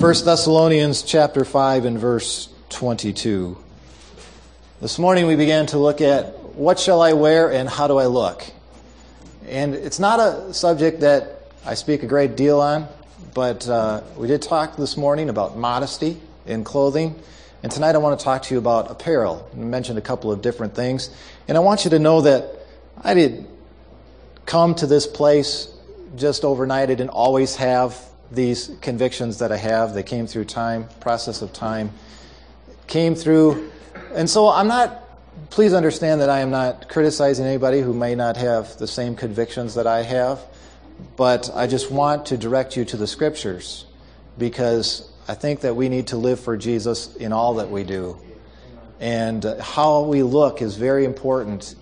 1 Thessalonians chapter 5 and verse 22. This morning we began to look at what shall I wear and how do I look? And it's not a subject that I speak a great deal on, but we did talk this morning about modesty in clothing. And tonight I want to talk to you about apparel. I mentioned a couple of different things. And I want you to know that I didn't come to this place just overnight. I didn't always have these convictions that I have. They came through time, process of time, came through. And so please understand that I am not criticizing anybody who may not have the same convictions that I have, but I just want to direct you to the Scriptures because I think that we need to live for Jesus in all that we do. And how we look is very important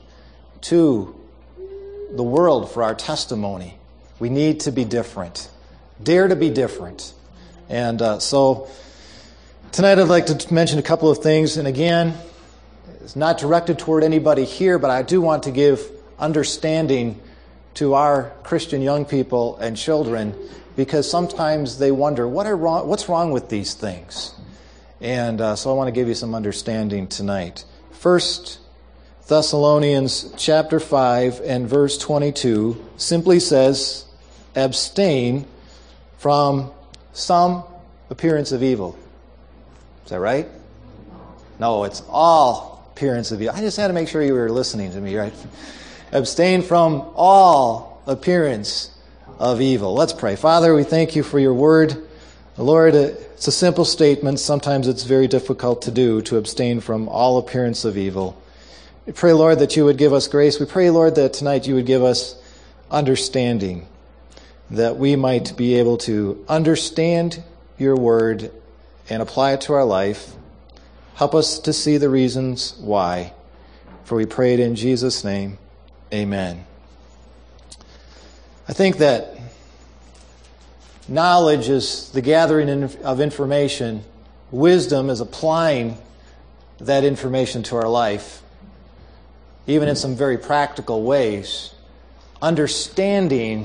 to the world for our testimony. We need to be different. Dare to be different. And so tonight I'd like to mention a couple of things. And again, it's not directed toward anybody here, but I do want to give understanding to our Christian young people and children because sometimes they wonder, what's wrong with these things? And so I want to give you some understanding tonight. 1 Thessalonians chapter 5 and verse 22 simply says, abstain from some appearance of evil. Is that right? No, it's all appearance of evil. I just had to make sure you were listening to me, right? Abstain from all appearance of evil. Let's pray. Father, we thank you for your word. Lord, it's a simple statement. Sometimes it's very difficult to do, to abstain from all appearance of evil. We pray, Lord, that you would give us grace. We pray, Lord, that tonight you would give us understanding, that we might be able to understand your word and apply it to our life. Help us to see the reasons why. For we pray it in Jesus' name. Amen. I think that knowledge is the gathering of information. Wisdom is applying that information to our life, even in some very practical ways. Understanding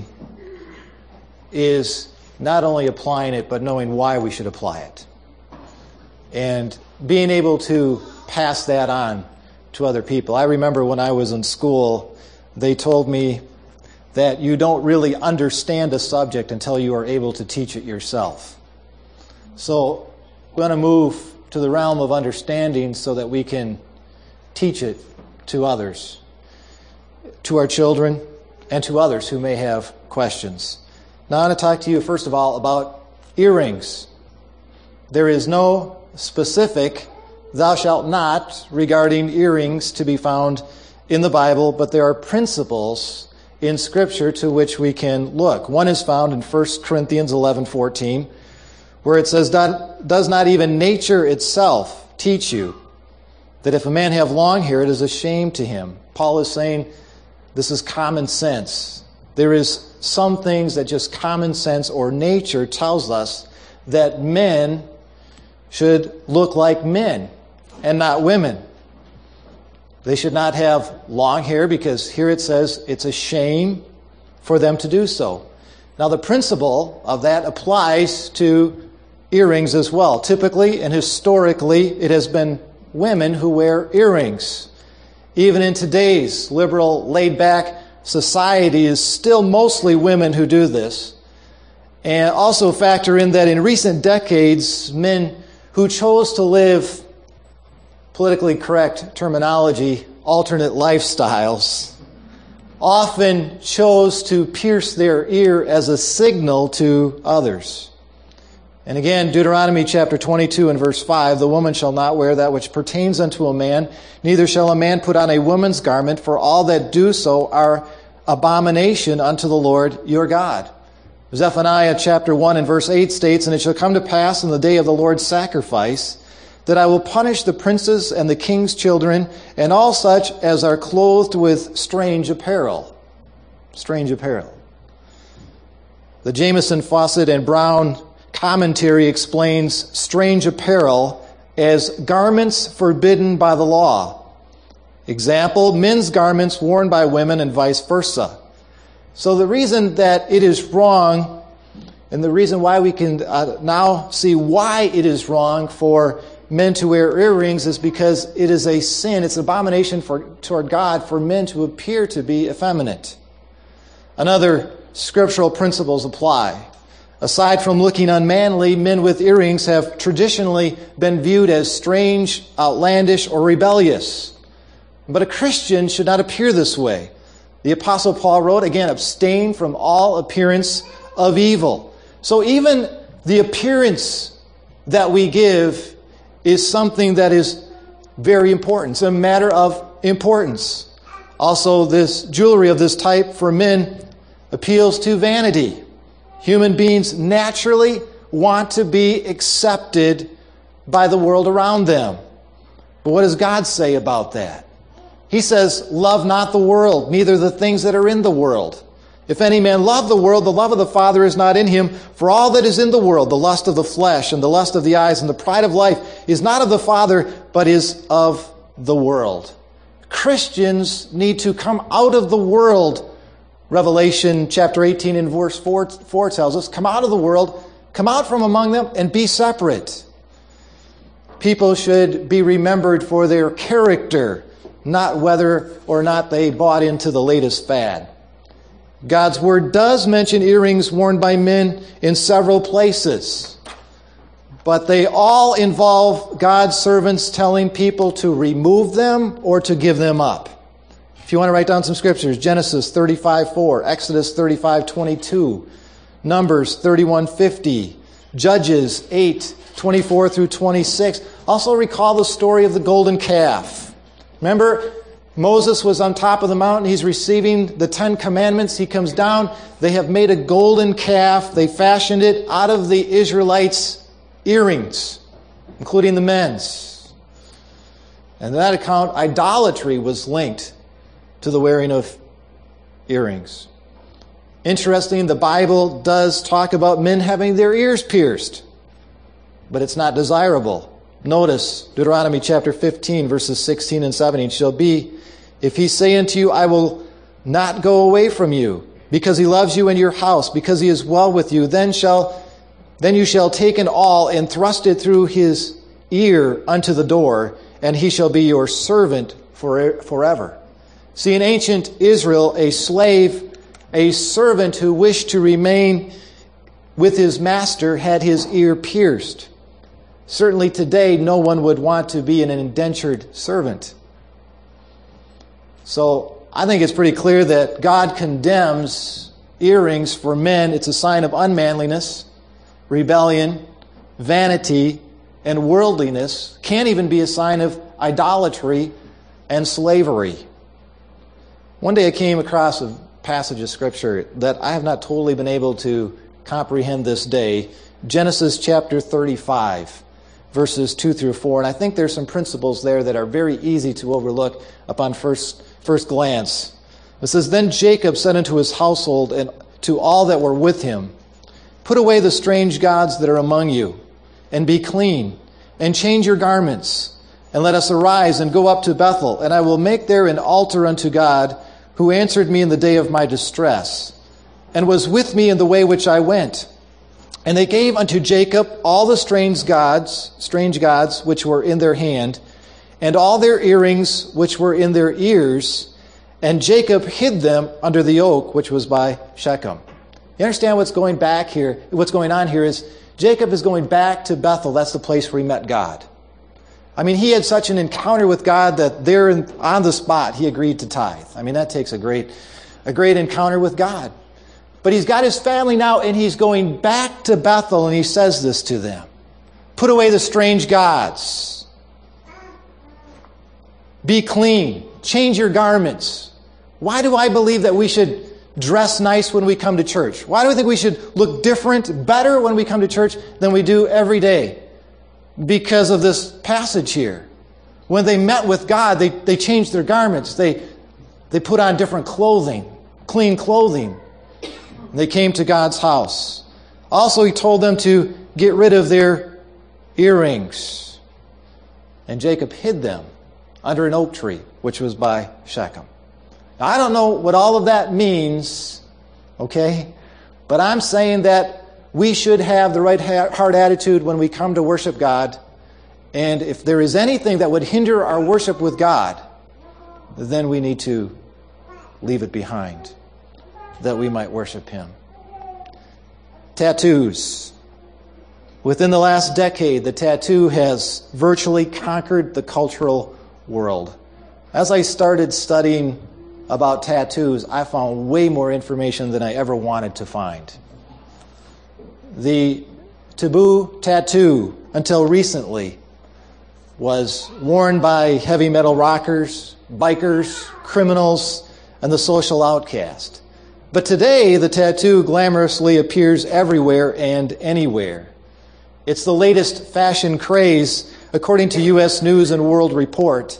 is not only applying it, but knowing why we should apply it. And being able to pass that on to other people. I remember when I was in school, they told me that you don't really understand a subject until you are able to teach it yourself. So we're going to move to the realm of understanding so that we can teach it to others, to our children, and to others who may have questions. Now I want to talk to you first of all about earrings. There is no specific thou shalt not regarding earrings to be found in the Bible, but there are principles in Scripture to which we can look. One is found in 1 Corinthians 11:14, where it says, does not even nature itself teach you that if a man have long hair, it is a shame to him? Paul is saying this is common sense. There is some things that just common sense or nature tells us that men should look like men and not women. They should not have long hair because here it says it's a shame for them to do so. Now the principle of that applies to earrings as well. Typically and historically it has been women who wear earrings. Even in today's liberal, laid-back society is still mostly women who do this. And also factor in that in recent decades, men who chose to live, politically correct terminology, alternate lifestyles, often chose to pierce their ear as a signal to others. And again, Deuteronomy chapter 22 and verse 5, the woman shall not wear that which pertains unto a man, neither shall a man put on a woman's garment, for all that do so are abomination unto the Lord your God. Zephaniah chapter 1 and verse 8 states, and it shall come to pass in the day of the Lord's sacrifice that I will punish the princes and the king's children and all such as are clothed with strange apparel. Strange apparel. The Jamieson, Fawcett, and Brown commentary explains strange apparel as garments forbidden by the law. Example, men's garments worn by women and vice versa. So the reason that it is wrong And the reason why we can now see why it is wrong for men to wear earrings is because it is a sin. It's an abomination toward God for men to appear to be effeminate. Another scriptural principles apply. Aside from looking unmanly, men with earrings have traditionally been viewed as strange, outlandish, or rebellious. But a Christian should not appear this way. The Apostle Paul wrote, again, abstain from all appearance of evil. So even the appearance that we give is something that is very important. It's a matter of importance. Also, this jewelry of this type for men appeals to vanity. Human beings naturally want to be accepted by the world around them. But what does God say about that? He says, love not the world, neither the things that are in the world. If any man love the world, the love of the Father is not in him. For all that is in the world, the lust of the flesh and the lust of the eyes and the pride of life, is not of the Father, but is of the world. Christians need to come out of the world. Revelation chapter 18 and verse 4 tells us, come out of the world, come out from among them, and be separate. People should be remembered for their character, not whether or not they bought into the latest fad. God's Word does mention earrings worn by men in several places, but they all involve God's servants telling people to remove them or to give them up. If you want to write down some scriptures, Genesis 35:4, Exodus 35:22, Numbers 31:50, Judges 8:24 through 26. Also recall the story of the golden calf. Remember, Moses was on top of the mountain. He's receiving the 10 commandments. He comes down. They have made a golden calf. They fashioned it out of the Israelites' earrings, including the men's. And in that account, idolatry was linked to the wearing of earrings. Interesting, the Bible does talk about men having their ears pierced, but it's not desirable. Notice Deuteronomy chapter 15, verses 16 and 17. Shall be, if he say unto you, I will not go away from you, because he loves you and your house, because he is well with you, then you shall take an awl and thrust it through his ear unto the door, and he shall be your servant forever. See, in ancient Israel, a slave, a servant who wished to remain with his master had his ear pierced. Certainly today, no one would want to be an indentured servant. So I think it's pretty clear that God condemns earrings for men. It's a sign of unmanliness, rebellion, vanity, and worldliness. Can't even be a sign of idolatry and slavery. One day I came across a passage of Scripture that I have not totally been able to comprehend this day. Genesis chapter 35. Verses 2 through 4. And I think there's some principles there that are very easy to overlook upon first glance. It says, Then Jacob said unto his household and to all that were with him, Put away the strange gods that are among you, and be clean, and change your garments, and let us arise and go up to Bethel, and I will make there an altar unto God, who answered me in the day of my distress, and was with me in the way which I went. And they gave unto Jacob all the strange gods which were in their hand, and all their earrings which were in their ears, and Jacob hid them under the oak which was by Shechem. You understand what's going on here is Jacob is going back to Bethel. That's the place where he met God. I mean, he had such an encounter with God that there on the spot he agreed to tithe. I mean, that takes a great encounter with God. But he's got his family now, and he's going back to Bethel, and he says this to them. Put away the strange gods. Be clean. Change your garments. Why do I believe that we should dress nice when we come to church? Why do I think we should look different, better when we come to church than we do every day? Because of this passage here. When they met with God, they changed their garments. They put on different clothing, clean clothing. They came to God's house. Also, he told them to get rid of their earrings. And Jacob hid them under an oak tree, which was by Shechem. Now, I don't know what all of that means, okay? But I'm saying that We should have the right heart attitude when we come to worship God. And if there is anything that would hinder our worship with God, then we need to leave it behind, that we might worship Him. Tattoos. Within the last decade, the tattoo has virtually conquered the cultural world. As I started studying about tattoos, I found way more information than I ever wanted to find. The taboo tattoo, until recently, was worn by heavy metal rockers, bikers, criminals, and the social outcast. But today, the tattoo glamorously appears everywhere and anywhere. It's the latest fashion craze, according to U.S. News and World Report.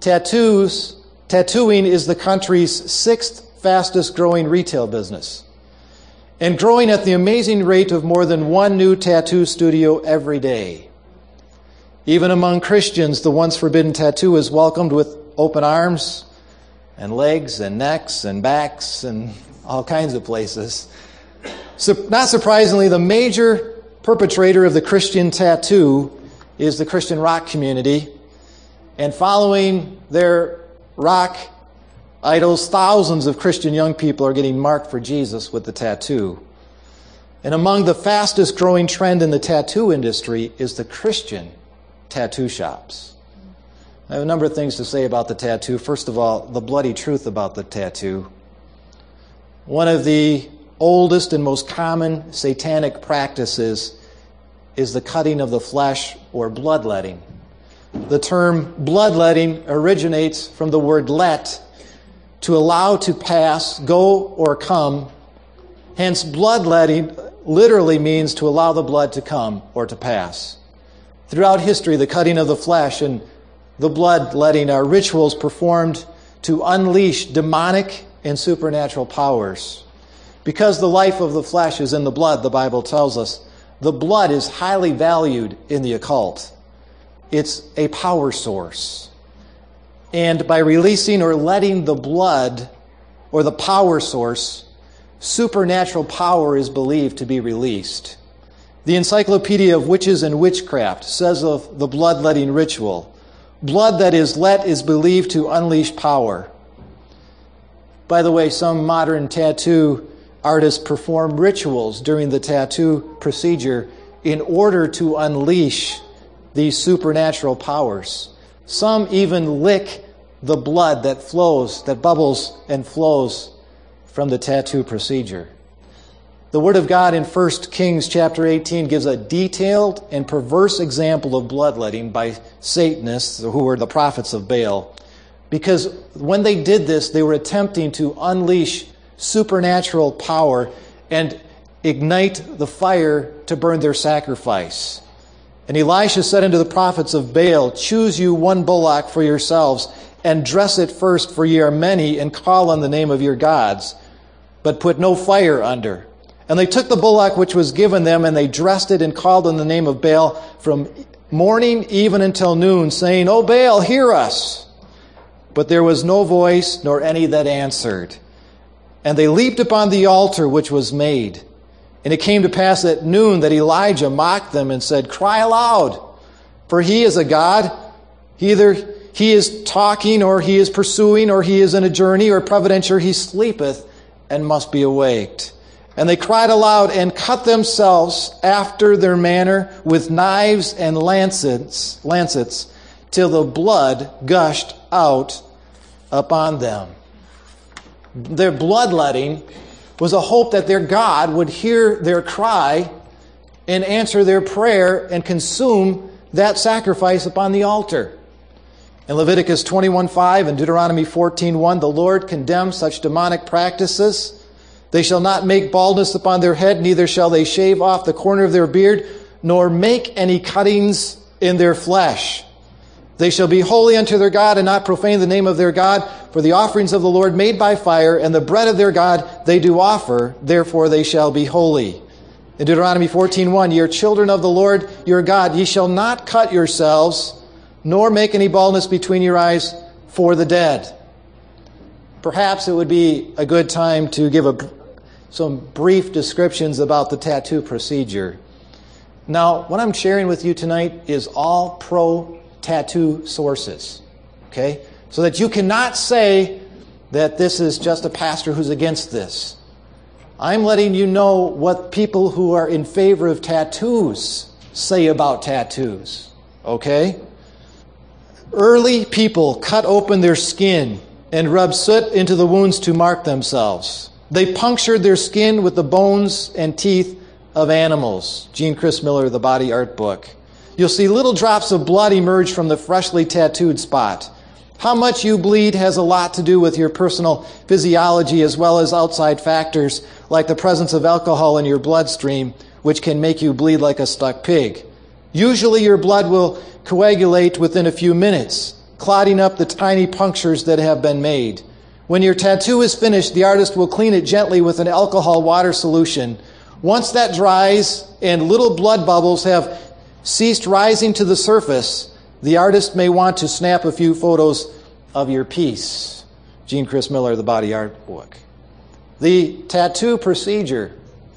Tattooing is the country's 6th fastest growing retail business, and growing at the amazing rate of more than one new tattoo studio every day. Even among Christians, the once forbidden tattoo is welcomed with open arms and legs and necks and backs and all kinds of places. So, not surprisingly, the major perpetrator of the Christian tattoo is the Christian rock community. And following their rock idols, thousands of Christian young people are getting marked for Jesus with the tattoo. And among the fastest growing trend in the tattoo industry is the Christian tattoo shops. I have a number of things to say about the tattoo. First of all, the bloody truth about the tattoo. One of the oldest and most common satanic practices is the cutting of the flesh or bloodletting. The term bloodletting originates from the word let, to allow to pass, go or come. Hence, bloodletting literally means to allow the blood to come or to pass. Throughout history, the cutting of the flesh and the bloodletting are rituals performed to unleash demonic and supernatural powers. Because the life of the flesh is in the blood, the Bible tells us, the blood is highly valued in the occult. It's a power source. And by releasing or letting the blood or the power source, supernatural power is believed to be released. The Encyclopedia of Witches and Witchcraft says of the bloodletting ritual, blood that is let is believed to unleash power. By the way, some modern tattoo artists perform rituals during the tattoo procedure in order to unleash these supernatural powers. Some even lick the blood that flows, that bubbles and flows from the tattoo procedure. The Word of God in 1 Kings chapter 18 gives a detailed and perverse example of bloodletting by Satanists, who were the prophets of Baal. Because when they did this, they were attempting to unleash supernatural power and ignite the fire to burn their sacrifice. And Elisha said unto the prophets of Baal, choose you one bullock for yourselves, and dress it first, for ye are many, and call on the name of your gods, but put no fire under. And they took the bullock which was given them, and they dressed it and called on the name of Baal from morning even until noon, saying, O Baal, hear us. But there was no voice, nor any that answered. And they leaped upon the altar which was made. And it came to pass at noon that Elijah mocked them and said, cry aloud, for he is a God. Either he is talking, or he is pursuing, or he is in a journey, or peradventure he sleepeth and must be awaked. And they cried aloud and cut themselves after their manner with knives and lancets, till the blood gushed out upon them. Their bloodletting was a hope that their God would hear their cry and answer their prayer and consume that sacrifice upon the altar. In Leviticus 21:5 and Deuteronomy 14:1, the Lord condemns such demonic practices. They shall not make baldness upon their head, neither shall they shave off the corner of their beard, nor make any cuttings in their flesh. They shall be holy unto their God, and not profane the name of their God, for the offerings of the Lord made by fire, and the bread of their God they do offer, therefore they shall be holy. In Deuteronomy 14:1, ye are children of the Lord your God, ye shall not cut yourselves, nor make any baldness between your eyes for the dead. Perhaps it would be a good time to some brief descriptions about the tattoo procedure. Now, what I'm sharing with you tonight is all pro-tattoo sources, okay? So that you cannot say that this is just a pastor who's against this. I'm letting you know what people who are in favor of tattoos say about tattoos, okay? Early people cut open their skin and rubbed soot into the wounds to mark themselves. They punctured their skin with the bones and teeth of animals. Gene Chris Miller, The Body Art Book. You'll see little drops of blood emerge from the freshly tattooed spot. How much you bleed has a lot to do with your personal physiology as well as outside factors like the presence of alcohol in your bloodstream, which can make you bleed like a stuck pig. Usually your blood will coagulate within a few minutes, clotting up the tiny punctures that have been made. When your tattoo is finished, the artist will clean it gently with an alcohol water solution. Once that dries and little blood bubbles have ceased rising to the surface, the artist may want to snap a few photos of your piece. Gene Chris Miller, The Body Art Book. The tattoo procedure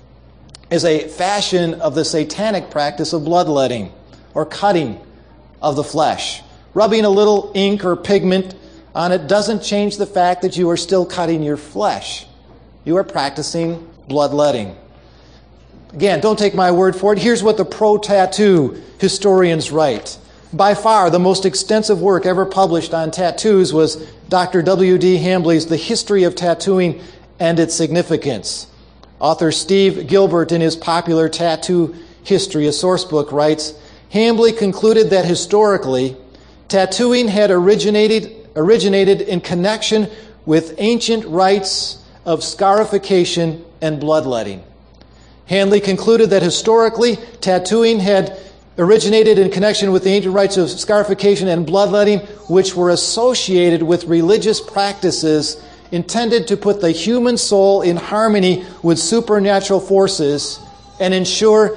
is a fashion of the satanic practice of bloodletting or cutting of the flesh. Rubbing a little ink or pigment on it doesn't change the fact that you are still cutting your flesh. You are practicing bloodletting. Again, don't take my word for it. Here's what the pro-tattoo historians write. By far, the most extensive work ever published on tattoos was Dr. W.D. Hambly's The History of Tattooing and Its Significance. Author Steve Gilbert, in his popular Tattoo History, a source book, writes, Hambly concluded that historically, tattooing had originated in connection with ancient rites of scarification and bloodletting. Hambly concluded that historically, tattooing had originated in connection with the ancient rites of scarification and bloodletting, which were associated with religious practices intended to put the human soul in harmony with supernatural forces and ensure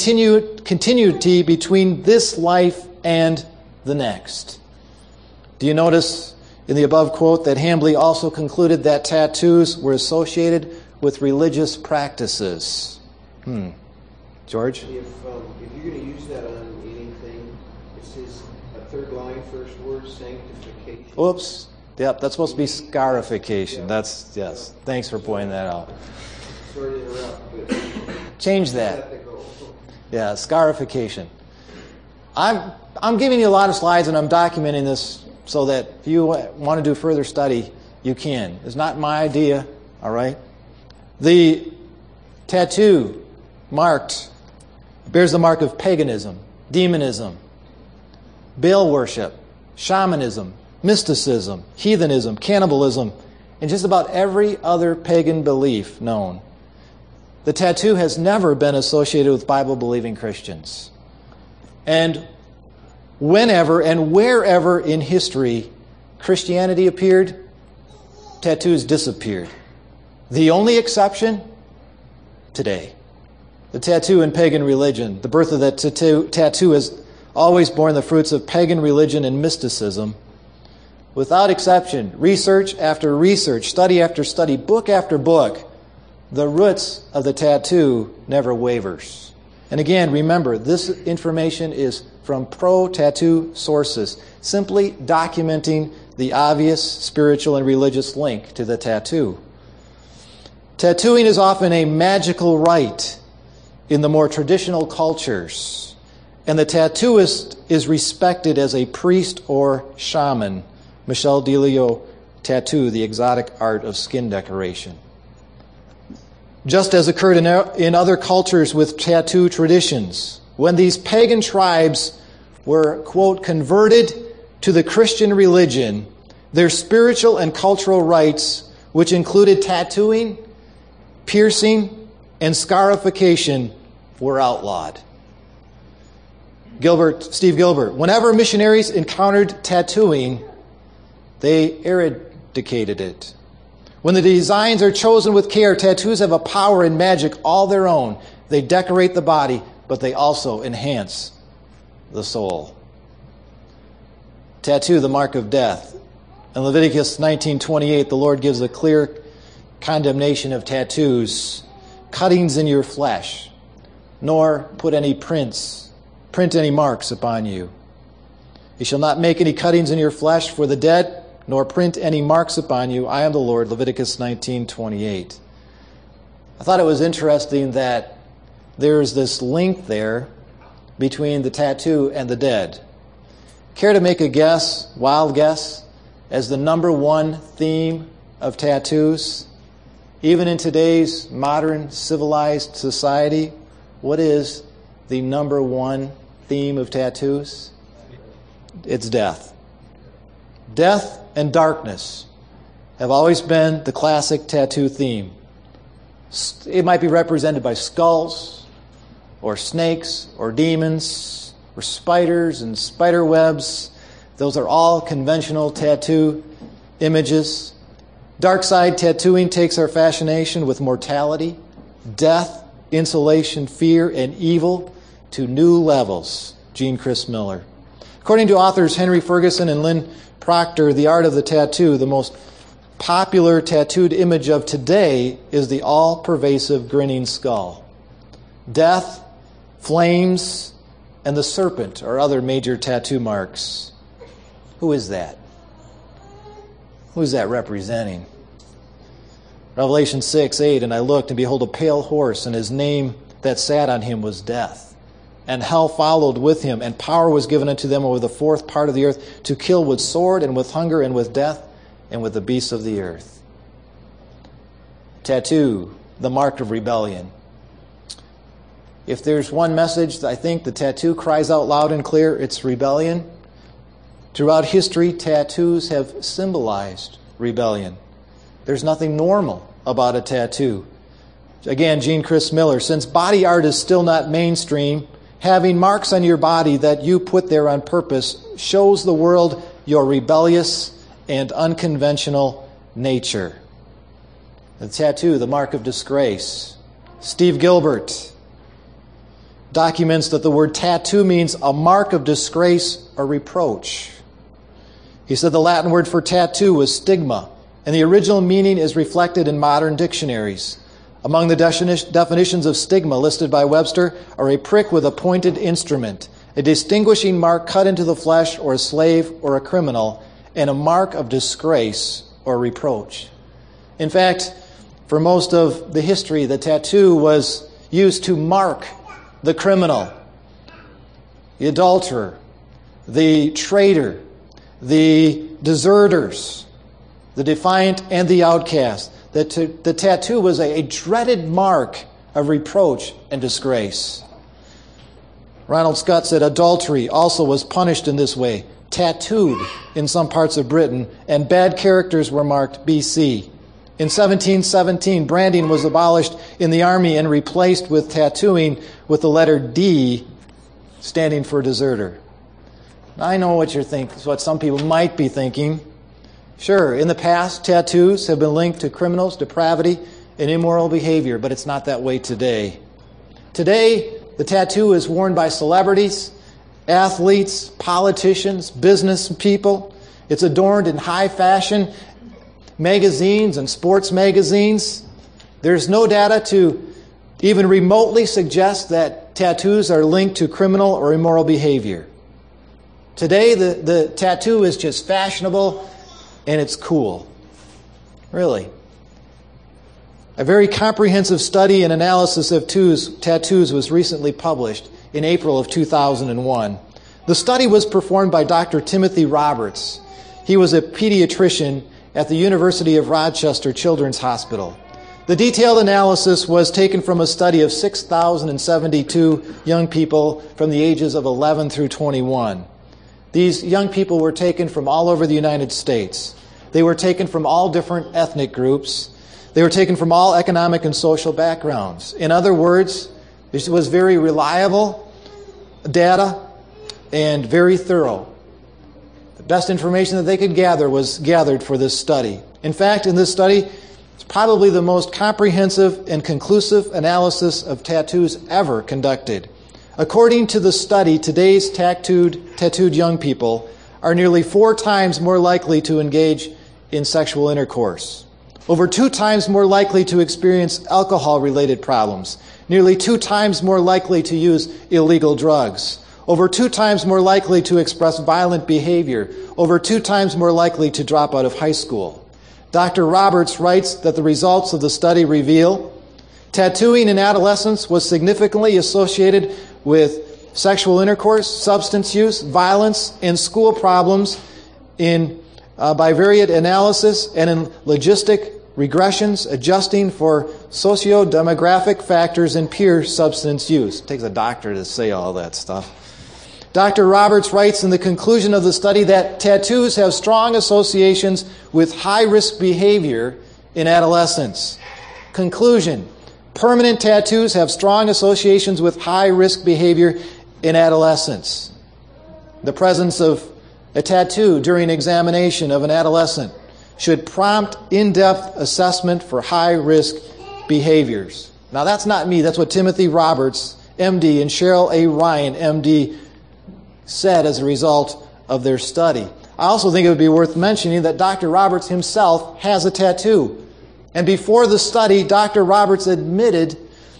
continuity between this life and the next. Do you notice in the above quote that Hambly also concluded that tattoos were associated with religious practices? George? If you're going to use that on anything, it says a third line, first word, sanctification. Oops. Yep, that's supposed to be scarification. That's, yes. Thanks for pointing that out. Sorry to interrupt, but change that. Yeah, scarification. I'm giving you a lot of slides and I'm documenting this so that if you want to do further study, you can. It's not my idea, all right? The tattoo bears the mark of paganism, demonism, Baal worship, shamanism, mysticism, heathenism, cannibalism, and just about every other pagan belief known. The tattoo has never been associated with Bible-believing Christians. And whenever and wherever in history Christianity appeared, tattoos disappeared. The only exception, today. The tattoo in pagan religion. The birth of that tattoo has always borne the fruits of pagan religion and mysticism. Without exception, research after research, study after study, book after book, the roots of the tattoo never wavers. And again, remember, this information is from pro-tattoo sources, simply documenting the obvious spiritual and religious link to the tattoo. Tattooing is often a magical rite in the more traditional cultures, and the tattooist is respected as a priest or shaman. Michel Delio, Tattoo, The Exotic Art of Skin Decoration. Just as occurred in other cultures with tattoo traditions, when these pagan tribes were, quote, converted to the Christian religion, their spiritual and cultural rites, which included tattooing, piercing, and scarification, were outlawed. Steve Gilbert, whenever missionaries encountered tattooing, they eradicated it. When the designs are chosen with care, tattoos have a power and magic all their own. They decorate the body, but they also enhance the soul. Tattoo, the mark of death. In Leviticus 19:28, the Lord gives a clear condemnation of tattoos, cuttings in your flesh, nor put any print any marks upon you. You shall not make any cuttings in your flesh for the dead, nor print any marks upon you. I am the Lord. Leviticus 19:28. I thought it was interesting that there's this link there between the tattoo and the dead. Care to make a guess, wild guess, as the number one theme of tattoos? Even in today's modern civilized society, what is the number one theme of tattoos? It's death. Death and darkness have always been the classic tattoo theme. It might be represented by skulls, or snakes, or demons, or spiders and spider webs. Those are all conventional tattoo images. Dark side tattooing takes our fascination with mortality, death, insulation, fear, and evil to new levels. Gene Chris Miller. According to authors Henry Ferguson and Lynn Proctor, The Art of the Tattoo, the most popular tattooed image of today is the all-pervasive grinning skull. Death, flames, and the serpent are other major tattoo marks. Who is that? Who is that representing? Revelation 6:8, and I looked, and behold, a pale horse, and his name that sat on him was Death. And hell followed with him, and power was given unto them over the fourth part of the earth to kill with sword, and with hunger, and with death, and with the beasts of the earth. Tattoo, the mark of rebellion. If there's one message that I think the tattoo cries out loud and clear, it's rebellion. Throughout history, tattoos have symbolized rebellion. There's nothing normal about a tattoo. Again, Gene Chris Miller, since body art is still not mainstream, having marks on your body that you put there on purpose shows the world your rebellious and unconventional nature. The tattoo, the mark of disgrace. Steve Gilbert documents that the word tattoo means a mark of disgrace or reproach. He said the Latin word for tattoo was stigma, and the original meaning is reflected in modern dictionaries. Among the definitions of stigma listed by Webster are a prick with a pointed instrument, a distinguishing mark cut into the flesh or a slave or a criminal, and a mark of disgrace or reproach. In fact, for most of the history, the tattoo was used to mark the criminal, the adulterer, the traitor, the deserters, the defiant, and the outcast. The tattoo was a dreaded mark of reproach and disgrace. Ronald Scott said adultery also was punished in this way, tattooed in some parts of Britain, and bad characters were marked BC. In 1717, branding was abolished in the army and replaced with tattooing with the letter D, standing for deserter. Now, I know what you're thinking, what some people might be thinking. Sure, in the past, tattoos have been linked to criminals, depravity, and immoral behavior, but it's not that way today. Today, the tattoo is worn by celebrities, athletes, politicians, business people. It's adorned in high fashion magazines and sports magazines. There's no data to even remotely suggest that tattoos are linked to criminal or immoral behavior. Today, the tattoo is just fashionable and it's cool. Really. A very comprehensive study and analysis of tattoos was recently published in April of 2001. The study was performed by Dr. Timothy Roberts. He was a pediatrician at the University of Rochester Children's Hospital. The detailed analysis was taken from a study of 6,072 young people from the ages of 11 through 21. These young people were taken from all over the United States. They were taken from all different ethnic groups. They were taken from all economic and social backgrounds. In other words, this was very reliable data and very thorough. The best information that they could gather was gathered for this study. In fact, in this study, it's probably the most comprehensive and conclusive analysis of tattoos ever conducted. According to the study, today's tattooed young people are nearly 4 times more likely to engage in sexual intercourse, over 2 times more likely to experience alcohol-related problems, nearly 2 times more likely to use illegal drugs, over 2 times more likely to express violent behavior, over 2 times more likely to drop out of high school. Dr. Roberts writes that the results of the study reveal tattooing in adolescence was significantly associated with sexual intercourse, substance use, violence, and school problems in bivariate analysis and in logistic regressions, adjusting for socio-demographic factors and peer substance use. It takes a doctor to say all that stuff. Dr. Roberts writes in the conclusion of the study that tattoos have strong associations with high-risk behavior in adolescence. Conclusion: permanent tattoos have strong associations with high-risk behavior in adolescence. The presence of a tattoo during examination of an adolescent should prompt in-depth assessment for high-risk behaviors. Now, that's not me. That's what Timothy Roberts, MD, and Cheryl A. Ryan, MD, said as a result of their study. I also think it would be worth mentioning that Dr. Roberts himself has a tattoo. And before the study, Dr. Roberts admittedly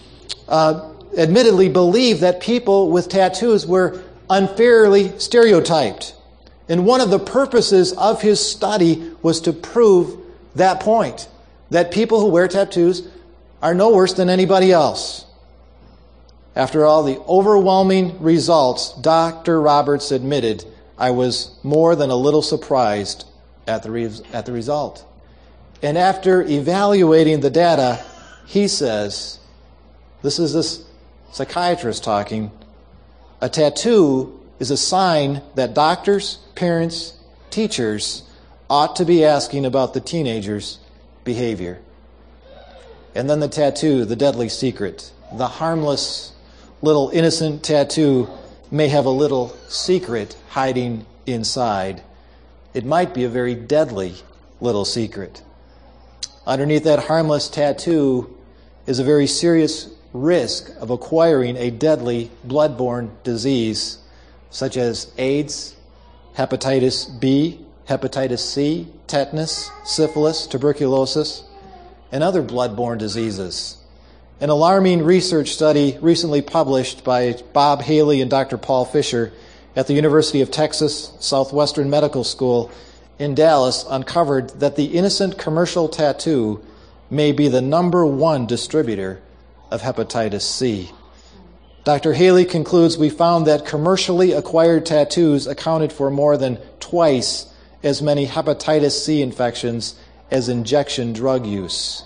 believed that people with tattoos were unfairly stereotyped. And one of the purposes of his study was to prove that point, that people who wear tattoos are no worse than anybody else. After all the overwhelming results, Dr. Roberts admitted, I was more than a little surprised at the result. And after evaluating the data, he says, this is this psychiatrist talking, a tattoo is a sign that doctors, parents, teachers ought to be asking about the teenager's behavior. And then the tattoo, the deadly secret, the harmless little innocent tattoo may have a little secret hiding inside. It might be a very deadly little secret. Underneath that harmless tattoo is a very serious risk of acquiring a deadly bloodborne disease such as AIDS, hepatitis B, hepatitis C, tetanus, syphilis, tuberculosis, and other bloodborne diseases. An alarming research study recently published by Bob Haley and Dr. Paul Fisher at the University of Texas Southwestern Medical School in Dallas uncovered that the innocent commercial tattoo may be the #1 distributor of hepatitis C. Dr. Haley concludes, we found that commercially acquired tattoos accounted for more than twice as many hepatitis C infections as injection drug use.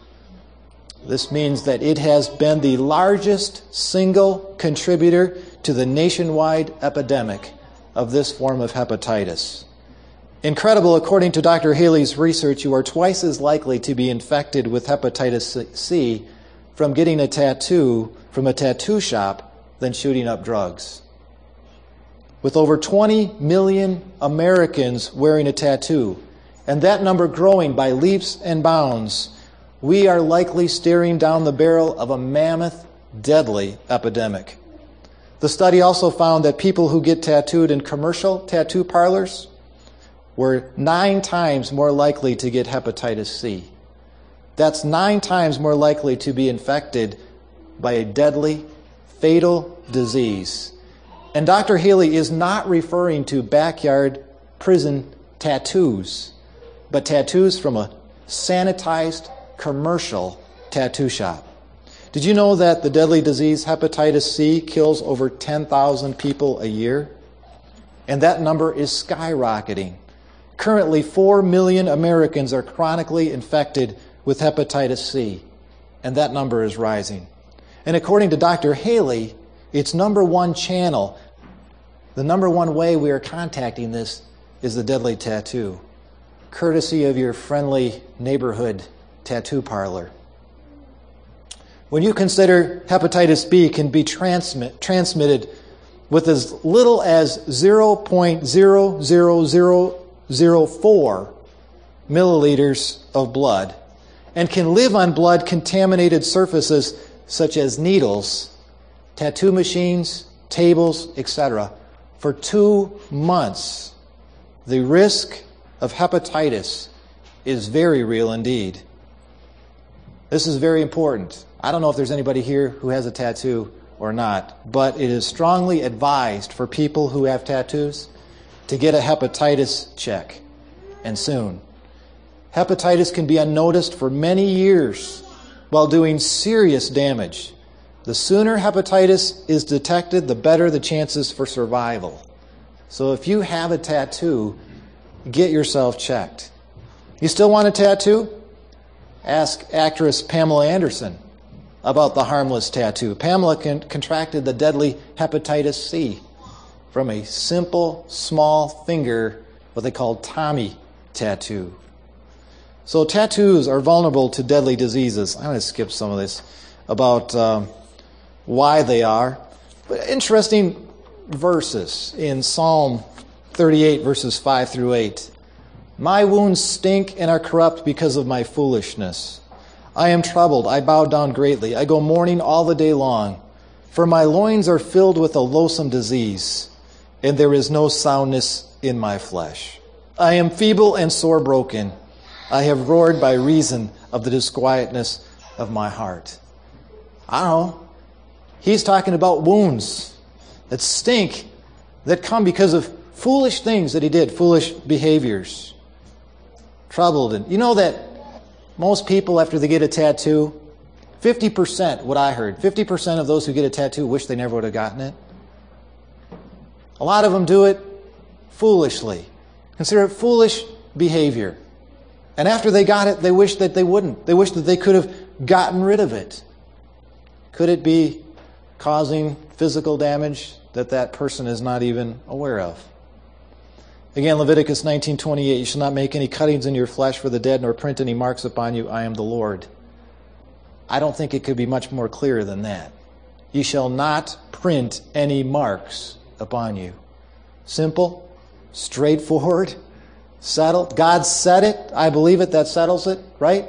This means that it has been the largest single contributor to the nationwide epidemic of this form of hepatitis. Incredible, according to Dr. Haley's research, you are twice as likely to be infected with hepatitis C from getting a tattoo from a tattoo shop than shooting up drugs. With over 20 million Americans wearing a tattoo, and that number growing by leaps and bounds, we are likely staring down the barrel of a mammoth, deadly epidemic. The study also found that people who get tattooed in commercial tattoo parlors were 9 times more likely to get hepatitis C. That's 9 times more likely to be infected by a deadly, fatal disease. And Dr. Haley is not referring to backyard prison tattoos, but tattoos from a sanitized commercial tattoo shop. Did you know that the deadly disease hepatitis C kills over 10,000 people a year? And that number is skyrocketing. Currently, 4 million Americans are chronically infected with hepatitis C, and that number is rising. And according to Dr. Haley, its #1 channel, the #1 way we are contacting this is the deadly tattoo, courtesy of your friendly neighborhood tattoo parlor. When you consider hepatitis B can be transmitted with as little as 0.00004 milliliters of blood, and can live on blood-contaminated surfaces such as needles, tattoo machines, tables, etc., for 2 months, the risk of hepatitis is very real indeed. This is very important. I don't know if there's anybody here who has a tattoo or not, but it is strongly advised for people who have tattoos to get a hepatitis check, and soon. Hepatitis can be unnoticed for many years while doing serious damage. The sooner hepatitis is detected, the better the chances for survival. So if you have a tattoo, get yourself checked. You still want a tattoo? Ask actress Pamela Anderson about the harmless tattoo. Pamela contracted the deadly hepatitis C from a simple, small finger, what they call Tommy tattoo. So tattoos are vulnerable to deadly diseases. I'm going to skip some of this about why they are. But interesting verses in Psalm 38, verses 5 through 8. My wounds stink and are corrupt because of my foolishness. I am troubled, I bow down greatly. I go mourning all the day long. For my loins are filled with a loathsome disease, and there is no soundness in my flesh. I am feeble and sore broken. I have roared by reason of the disquietness of my heart. I don't know. He's talking about wounds that stink, that come because of foolish things that he did, foolish behaviors. Troubled. And you know that most people, after they get a tattoo, 50%, what I heard, 50% of those who get a tattoo wish they never would have gotten it. A lot of them do it foolishly. Consider it foolish behavior. And after they got it, they wish that they wouldn't. They wish that they could have gotten rid of it. Could it be causing physical damage that that person is not even aware of? Again, Leviticus 19:28, you shall not make any cuttings in your flesh for the dead, nor print any marks upon you. I am the Lord. I don't think it could be much more clear than that. You shall not print any marks upon you. Simple, straightforward, settled. God said it. I believe it. That settles it, right?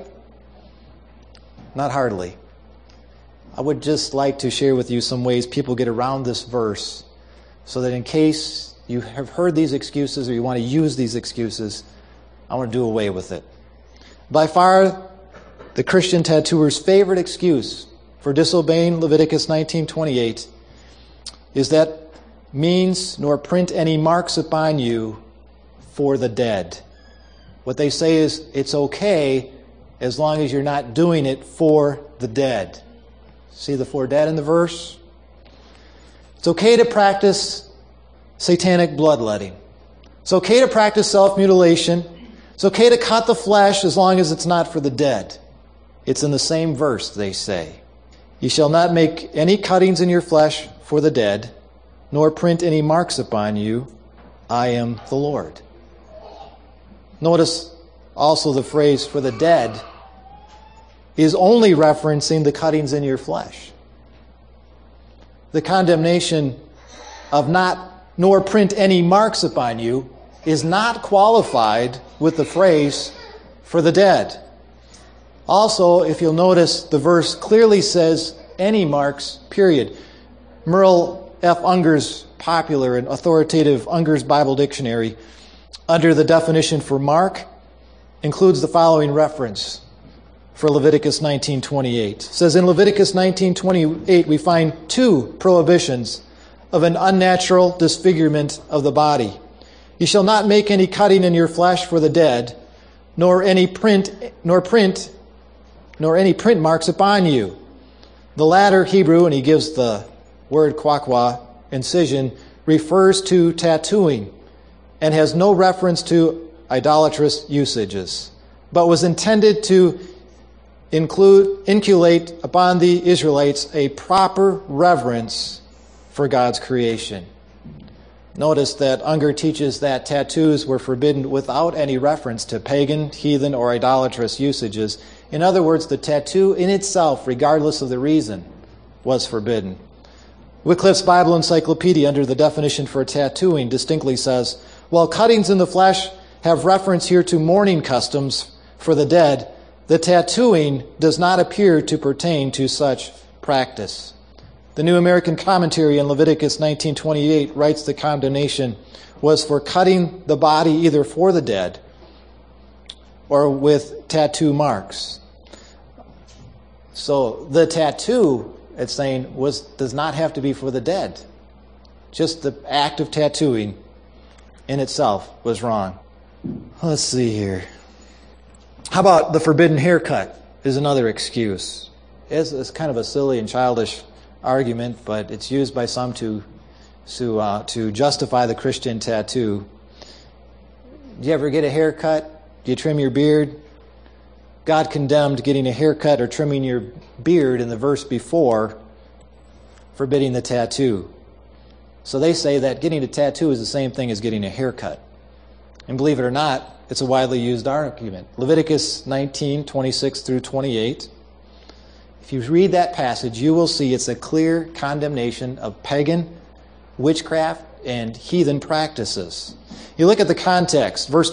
Not hardly. I would just like to share with you some ways people get around this verse so that in case you have heard these excuses or you want to use these excuses, I want to do away with it. By far, the Christian tattooer's favorite excuse for disobeying Leviticus 19:28 is that means nor print any marks upon you for the dead. What they say is it's okay as long as you're not doing it for the dead. See the for dead in the verse? It's okay to practice satanic bloodletting. It's okay to practice self-mutilation. It's okay to cut the flesh as long as it's not for the dead. It's in the same verse, they say. You shall not make any cuttings in your flesh for the dead, nor print any marks upon you. I am the Lord. Notice also the phrase for the dead is only referencing the cuttings in your flesh. The condemnation of not nor print any marks upon you is not qualified with the phrase for the dead. Also, if you'll notice, the verse clearly says any marks, period. Merle F. Unger's popular and authoritative Unger's Bible Dictionary, under the definition for mark, includes the following reference for Leviticus 19:28. It says, in Leviticus 19:28 we find two prohibitions of an unnatural disfigurement of the body. You shall not make any cutting in your flesh for the dead, nor any print marks upon you. The latter Hebrew, and he gives the word kwakwa, incision, refers to tattooing and has no reference to idolatrous usages, but was intended to inculcate upon the Israelites a proper reverence for God's creation. Notice that Unger teaches that tattoos were forbidden without any reference to pagan, heathen, or idolatrous usages. In other words, the tattoo in itself, regardless of the reason, was forbidden. Wycliffe's Bible Encyclopedia, under the definition for tattooing, distinctly says, while cuttings in the flesh have reference here to mourning customs for the dead, the tattooing does not appear to pertain to such practice. The New American Commentary in Leviticus 19:28 writes the condemnation was for cutting the body either for the dead or with tattoo marks. So the tattoo, it's saying, does not have to be for the dead. Just the act of tattooing in itself was wrong. Let's see here. How about the forbidden haircut is another excuse. It's kind of a silly and childish argument, but it's used by some to justify the Christian tattoo. Do you ever get a haircut? Do you trim your beard? God condemned getting a haircut or trimming your beard in the verse before, forbidding the tattoo. So they say that getting a tattoo is the same thing as getting a haircut. And believe it or not, it's a widely used argument. Leviticus 19, 26 through 28. If you read that passage, you will see it's a clear condemnation of pagan witchcraft and heathen practices. You look at the context. Verse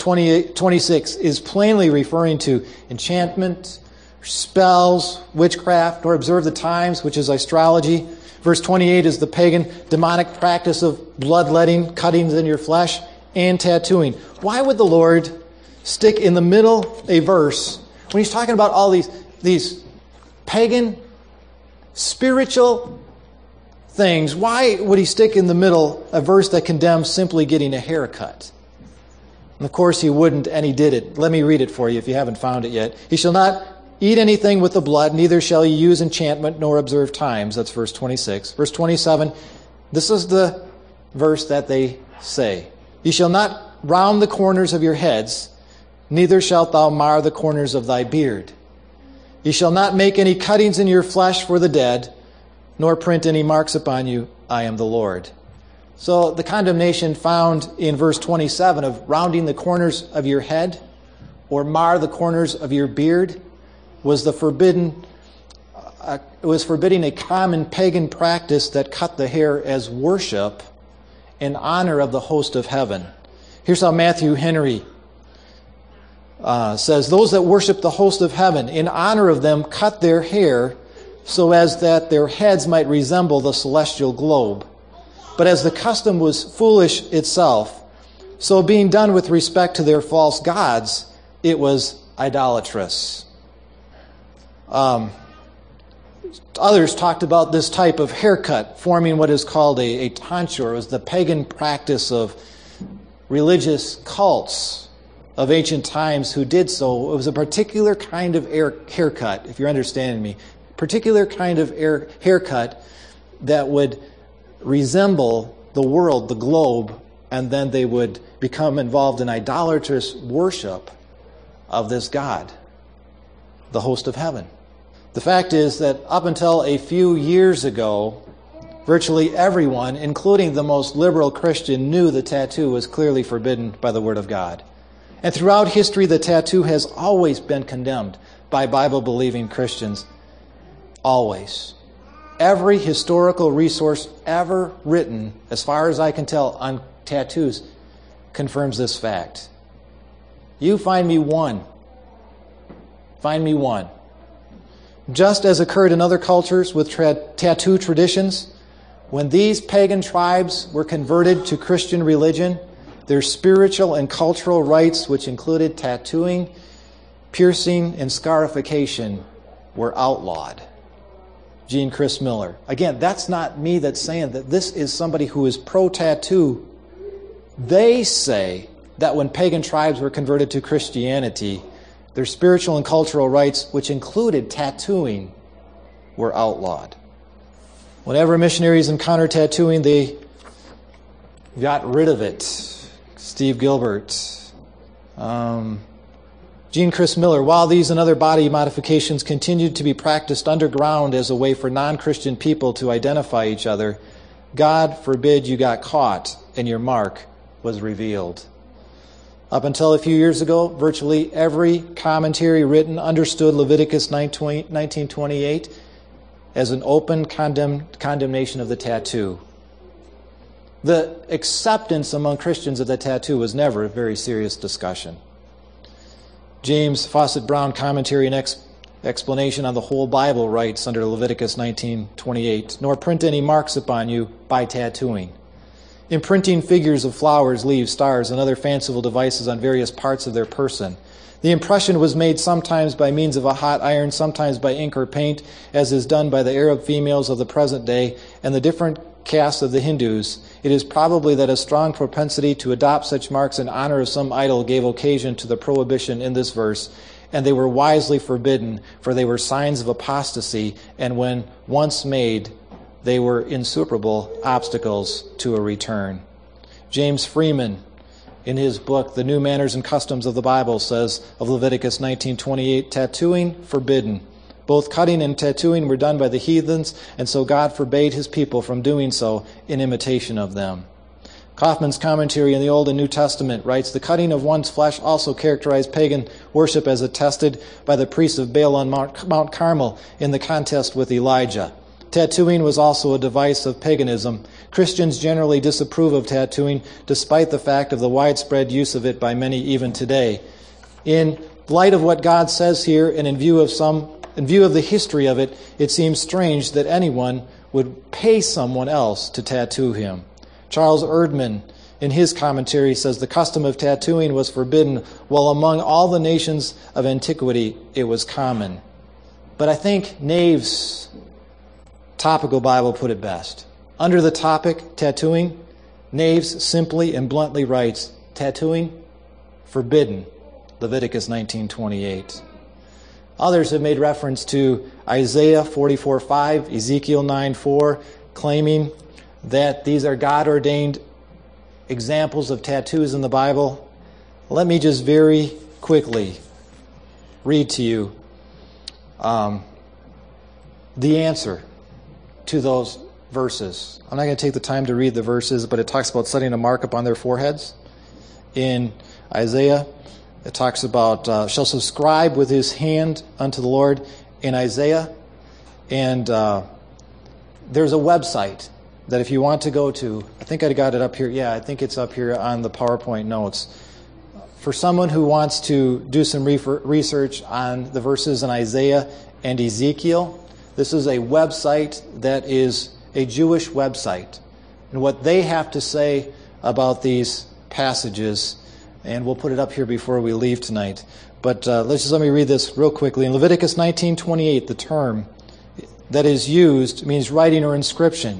26 is plainly referring to enchantment, spells, witchcraft, or observe the times, which is astrology. Verse 28 is the pagan demonic practice of bloodletting, cuttings in your flesh, and tattooing. Why would the Lord stick in the middle a verse when he's talking about all these pagan, spiritual things? Why would he stick in the middle a verse that condemns simply getting a haircut? And of course he wouldn't, and he did it. Let me read it for you if you haven't found it yet. He shall not eat anything with the blood, neither shall he use enchantment nor observe times. That's verse 26. Verse 27, this is the verse that they say. Ye shall not round the corners of your heads, neither shalt thou mar the corners of thy beard. Ye shall not make any cuttings in your flesh for the dead, nor print any marks upon you. I am the Lord. So the condemnation found in verse 27 of rounding the corners of your head or mar the corners of your beard was forbidding a common pagan practice that cut the hair as worship in honor of the host of heaven. Here's how Matthew Henry says, those that worship the host of heaven, in honor of them, cut their hair so as that their heads might resemble the celestial globe. But as the custom was foolish itself, so being done with respect to their false gods, it was idolatrous. Others talked about this type of haircut forming what is called a tonsure. It was the pagan practice of religious cults of ancient times who did so. It was a particular kind of haircut, if you're understanding me, particular kind of haircut that would resemble the world, the globe, and then they would become involved in idolatrous worship of this God, the host of heaven. The fact is that up until a few years ago, virtually everyone, including the most liberal Christian, knew the tattoo was clearly forbidden by the Word of God. And throughout history, the tattoo has always been condemned by Bible-believing Christians. Always. Every historical resource ever written, as far as I can tell, on tattoos confirms this fact. You find me one. Find me one. Just as occurred in other cultures with tattoo traditions, when these pagan tribes were converted to Christian religion, their spiritual and cultural rites, which included tattooing, piercing, and scarification, were outlawed. Gene Chris Miller. Again, that's not me that's saying that. This is somebody who is pro-tattoo. They say that when pagan tribes were converted to Christianity, their spiritual and cultural rites, which included tattooing, were outlawed. Whenever missionaries encountered tattooing, they got rid of it. Steve Gilbert. Gene Chris Miller. While these and other body modifications continued to be practiced underground as a way for non-Christian people to identify each other, God forbid you got caught and your mark was revealed. Up until a few years ago, virtually every commentary written understood Leviticus 19:28 as an open condemnation of the tattoo. The acceptance among Christians of the tattoo was never a very serious discussion. James Fawcett Brown commentary and explanation on the whole Bible writes under Leviticus 19:28, nor print any marks upon you by tattooing. Imprinting figures of flowers, leaves, stars, and other fanciful devices on various parts of their person. The impression was made sometimes by means of a hot iron, sometimes by ink or paint, as is done by the Arab females of the present day and the different castes of the Hindus. It is probably that a strong propensity to adopt such marks in honor of some idol gave occasion to the prohibition in this verse, and they were wisely forbidden, for they were signs of apostasy, and when once made, they were insuperable obstacles to a return. James Freeman, in his book, The New Manners and Customs of the Bible, says of Leviticus 19:28, tattooing forbidden. Both cutting and tattooing were done by the heathens, and so God forbade his people from doing so in imitation of them. Kaufman's commentary in the Old and New Testament writes, the cutting of one's flesh also characterized pagan worship as attested by the priests of Baal on Mount Carmel in the contest with Elijah. Tattooing was also a device of paganism. Christians generally disapprove of tattooing, despite the fact of the widespread use of it by many even today. In light of what God says here, and in view of the history of it, it seems strange that anyone would pay someone else to tattoo him. Charles Erdman, in his commentary, says the custom of tattooing was forbidden, while among all the nations of antiquity it was common. But I think Nave's Topical Bible put it best. Under the topic, tattooing, Naves simply and bluntly writes, tattooing, forbidden, Leviticus 19:28. Others have made reference to Isaiah 44:5, Ezekiel 9:4, claiming that these are God-ordained examples of tattoos in the Bible. Let me just very quickly read to you the answer to those verses. I'm not going to take the time to read the verses, but it talks about setting a mark upon their foreheads. In Isaiah, it talks about shall subscribe with his hand unto the Lord in Isaiah. And there's a website that if you want to go to, I think I got it up here. Yeah, I think it's up here on the PowerPoint notes. For someone who wants to do some research on the verses in Isaiah and Ezekiel, this is a website that is a Jewish website. And what they have to say about these passages, and we'll put it up here before we leave tonight. But let me read this real quickly. In Leviticus 19:28, the term that is used means writing or inscription.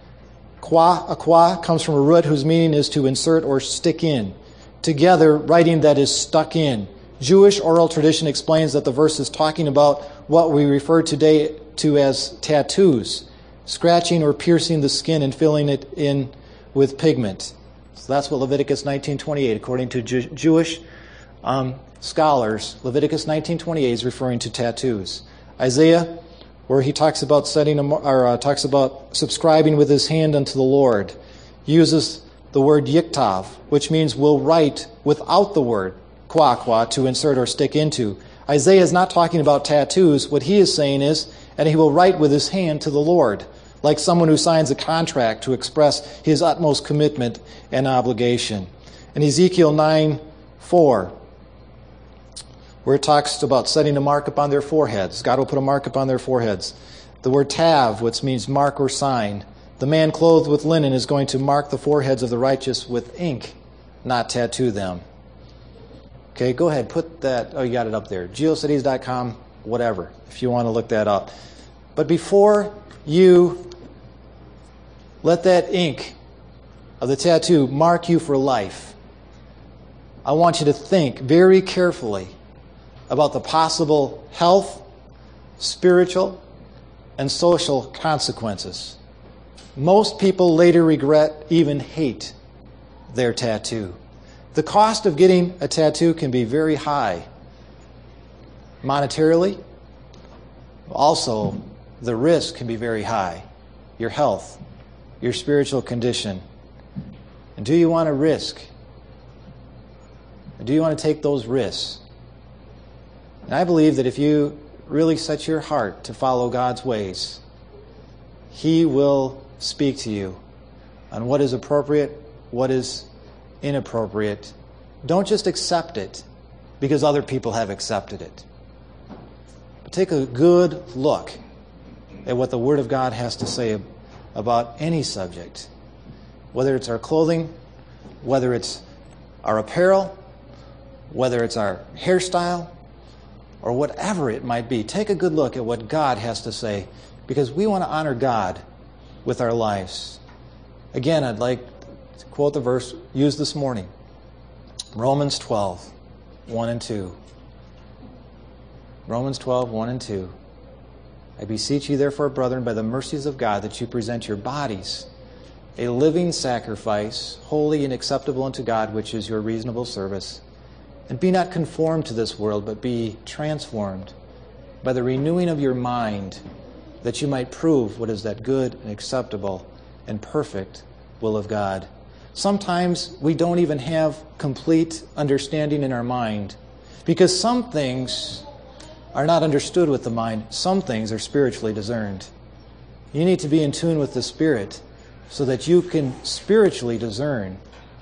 Akwa comes from a root whose meaning is to insert or stick in. Together, writing that is stuck in. Jewish oral tradition explains that the verse is talking about what we refer today to as tattoos, scratching or piercing the skin and filling it in with pigment. So that's what Leviticus 19:28, according to Jewish scholars, Leviticus 19:28 is referring to tattoos. Isaiah, where he talks about talks about subscribing with his hand unto the Lord, uses the word yiktav, which means will write without the word kwa to insert or stick into. Isaiah is not talking about tattoos. What he is saying is, and he will write with his hand to the Lord, like someone who signs a contract to express his utmost commitment and obligation. In Ezekiel 9:4, where it talks about setting a mark upon their foreheads, God will put a mark upon their foreheads. The word tav, which means mark or sign. The man clothed with linen is going to mark the foreheads of the righteous with ink, not tattoo them. Okay, go ahead, put that, you got it up there, geocities.com, whatever, if you want to look that up. But before you let that ink of the tattoo mark you for life, I want you to think very carefully about the possible health, spiritual, and social consequences. Most people later regret, even hate, their tattoo. The cost of getting a tattoo can be very high monetarily. Also, the risk can be very high. Your health, your spiritual condition. And do you want to risk? Do you want to take those risks? And I believe that if you really set your heart to follow God's ways, He will speak to you on what is appropriate, what is inappropriate. Don't just accept it because other people have accepted it. But take a good look at what the Word of God has to say about any subject, whether it's our clothing, whether it's our apparel, whether it's our hairstyle or whatever it might be. Take a good look at what God has to say, because we want to honor God with our lives. Again, I'd like to quote the verse used this morning. Romans 12, 1 and 2. Romans 12, 1 and 2. I beseech you, therefore, brethren, by the mercies of God, that you present your bodies a living sacrifice, holy and acceptable unto God, which is your reasonable service. And be not conformed to this world, but be transformed by the renewing of your mind, that you might prove what is that good and acceptable and perfect will of God. Sometimes we don't even have complete understanding in our mind, because some things are not understood with the mind. Some things are spiritually discerned. You need to be in tune with the Spirit so that you can spiritually discern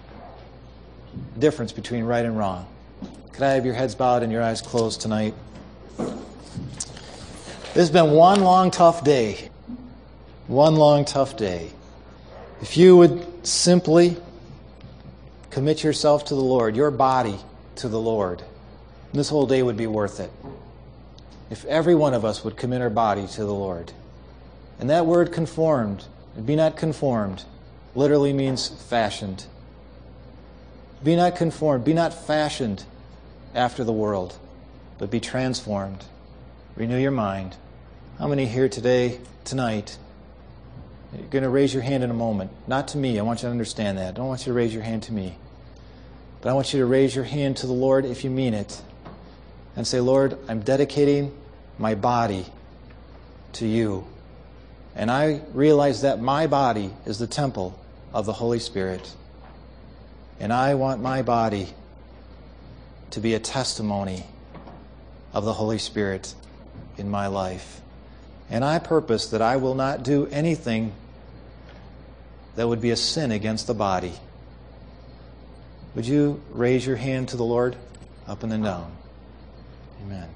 the difference between right and wrong. Could I have your heads bowed and your eyes closed tonight? This has been one long, tough day. One long, tough day. If you would simply commit yourself to the Lord, your body to the Lord, this whole day would be worth it. If every one of us would commit our body to the Lord. And that word conformed, be not conformed, literally means fashioned. Be not conformed, be not fashioned after the world, but be transformed. Renew your mind. How many here tonight, you're going to raise your hand in a moment. Not to me, I want you to understand that. I don't want you to raise your hand to me. But I want you to raise your hand to the Lord if you mean it. And say, Lord, I'm dedicating my body to you. And I realize that my body is the temple of the Holy Spirit. And I want my body to be a testimony of the Holy Spirit in my life. And I purpose that I will not do anything that would be a sin against the body. Would you raise your hand to the Lord? Up and then down. Amen.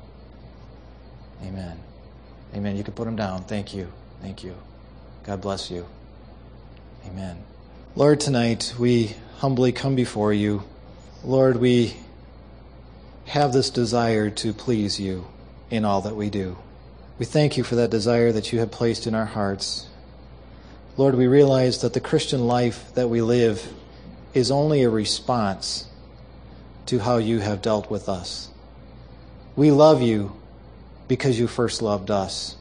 Amen. Amen. You can put them down. Thank you. Thank you. God bless you. Amen. Lord, tonight we humbly come before you. Lord, we have this desire to please you in all that we do. We thank you for that desire that you have placed in our hearts. Lord, we realize that the Christian life that we live is only a response to how you have dealt with us. We love you because you first loved us.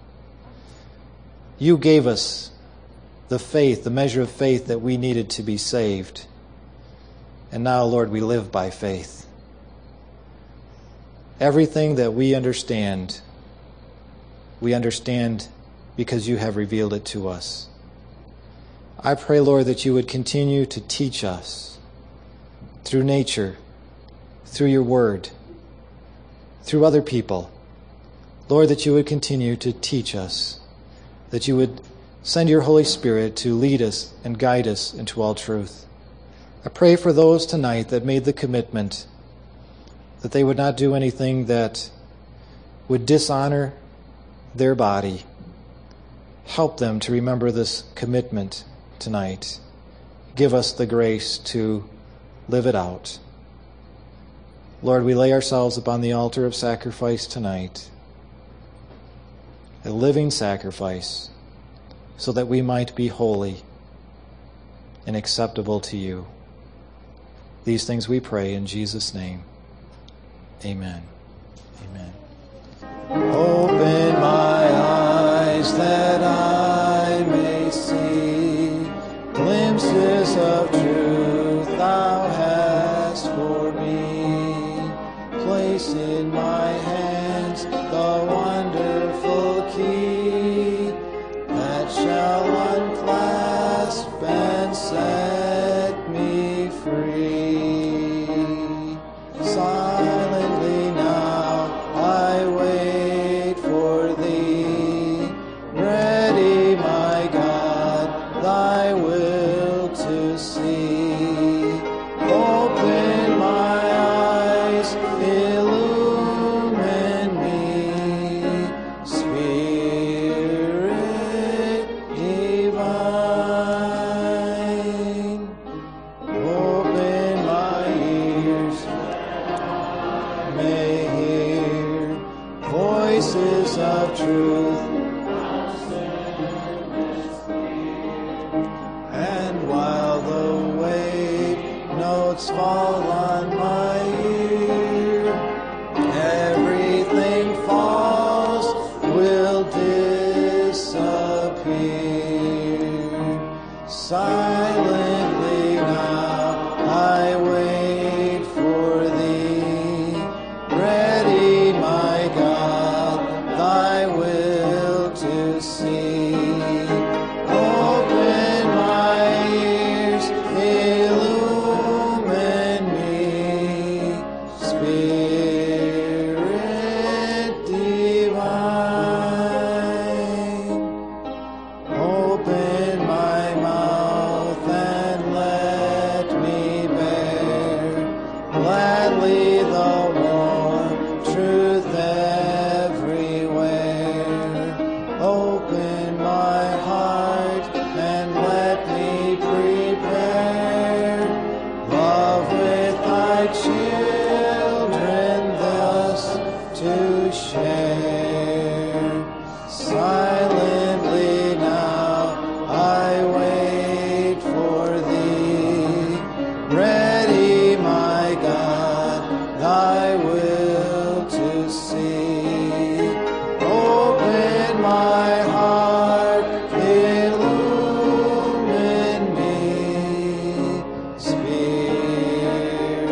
You gave us the faith, the measure of faith that we needed to be saved. And now, Lord, we live by faith. Everything that we understand because you have revealed it to us. I pray, Lord, that you would continue to teach us through nature, through your word, through other people. Lord, that you would continue to teach us, that you would send your Holy Spirit to lead us and guide us into all truth. I pray for those tonight that made the commitment that they would not do anything that would dishonor their body. Help them to remember this commitment tonight. Give us the grace to live it out. Lord, we lay ourselves upon the altar of sacrifice tonight, a living sacrifice, so that we might be holy and acceptable to you. These things we pray in Jesus' name. Amen. Amen. Open my eyes that I may see glimpses of truth thou hast for me. Place in my hands the wonderful key that shall unclasp and set me free. Silently now I wait for thee, ready, my God, thy will to see. Open my eyes, illuminate waters of truth. And while the wave notes fall on my ear, everything false will disappear. Silently now I wait for thee, ready, my God, thy will to see. Open my ears, illumine me, Spirit divine. Open my mouth and let me bear gladly the warm truth everywhere. Open my heart and let me prepare love with thy children thus to share. Silently now I wait for thee, ready, my God, thy will to see. Open my heart, illumine me, Spirit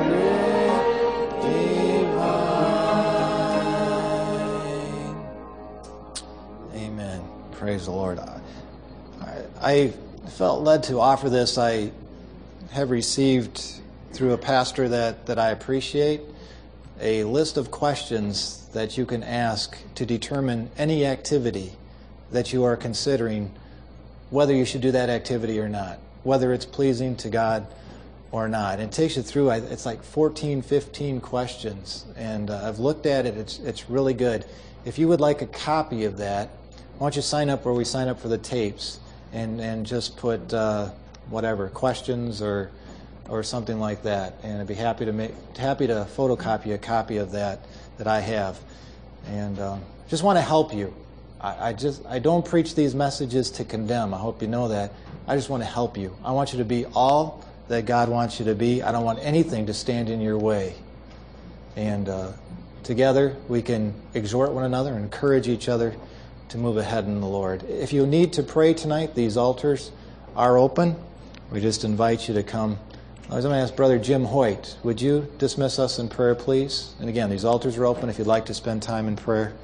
divine. Amen. Praise the Lord. I felt led to offer this. I have received through a pastor that I appreciate a list of questions that you can ask to determine any activity that you are considering, whether you should do that activity or not, whether it's pleasing to God or not. And it takes you through, it's like 14, 15 questions, and I've looked at it. It's really good. If you would like a copy of that, why don't you sign up where we sign up for the tapes and just put whatever, questions or something like that, and I'd be happy to photocopy a copy of that I have, and just want to help you. I don't preach these messages to condemn. I hope you know that. I just want to help you. I want you to be all that God wants you to be. I don't want anything to stand in your way. And together we can exhort one another and encourage each other to move ahead in the Lord. If you need to pray tonight, these altars are open. We just invite you to come. I was going to ask Brother Jim Hoyt, would you dismiss us in prayer, please? And again, these altars are open if you'd like to spend time in prayer.